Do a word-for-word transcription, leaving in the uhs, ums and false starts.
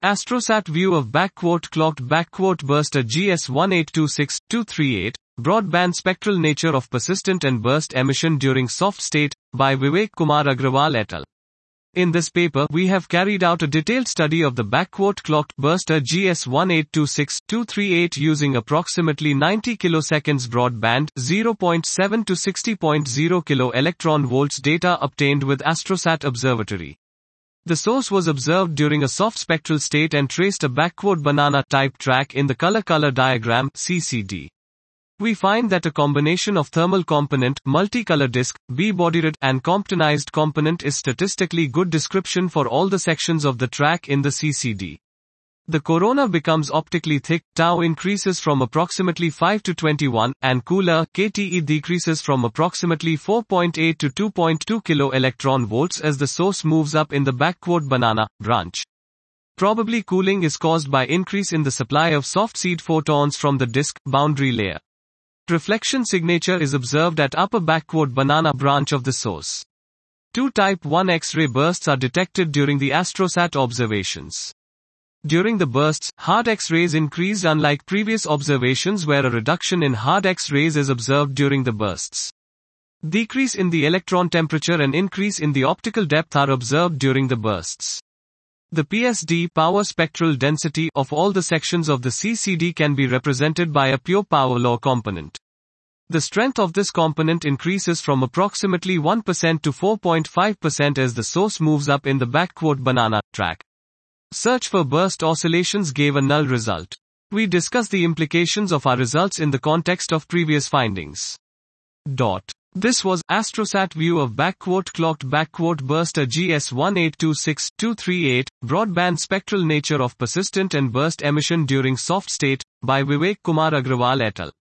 Astrosat view of backquote clocked backquote burst G S one eight two six two three eight, broadband spectral nature of persistent and burst emission during soft state, by Vivek Kumar Agrawal et al. In this paper, we have carried out a detailed study of the backquote clocked burst G S one eight two six two three eight using approximately ninety kiloseconds broadband, zero point seven to sixty point zero kilo electron volts data obtained with Astrosat Observatory. The source was observed during a soft spectral state and traced a backquote banana type track in the color-color diagram, C C D. We find that a combination of thermal component, multicolor disk, B-bodyrod, and Comptonized component is statistically good description for all the sections of the track in the C C D. The corona becomes optically thick, tau increases from approximately five to twenty-one, and cooler, K T E decreases from approximately four point eight to two point two kilo electron volts as the source moves up in the backquote banana branch. Probably cooling is caused by increase in the supply of soft seed photons from the disk boundary layer. Reflection signature is observed at upper backquote banana branch of the source. Two type one X-ray bursts are detected during the Astrosat observations. During the bursts, hard X-rays increased unlike previous observations where a reduction in hard X-rays is observed during the bursts. Decrease in the electron temperature and increase in the optical depth are observed during the bursts. The P S D power spectral density of all the sections of the C C D can be represented by a pure power law component. The strength of this component increases from approximately one percent to four point five percent as the source moves up in the backquote banana track. Search for burst oscillations gave a null result. We discuss the implications of our results in the context of previous findings. Dot. This was Astrosat view of backquote clocked backquote burst G S one eight two six two three eight, broadband spectral nature of persistent and burst emission during soft state, by Vivek Kumar Agrawal et al.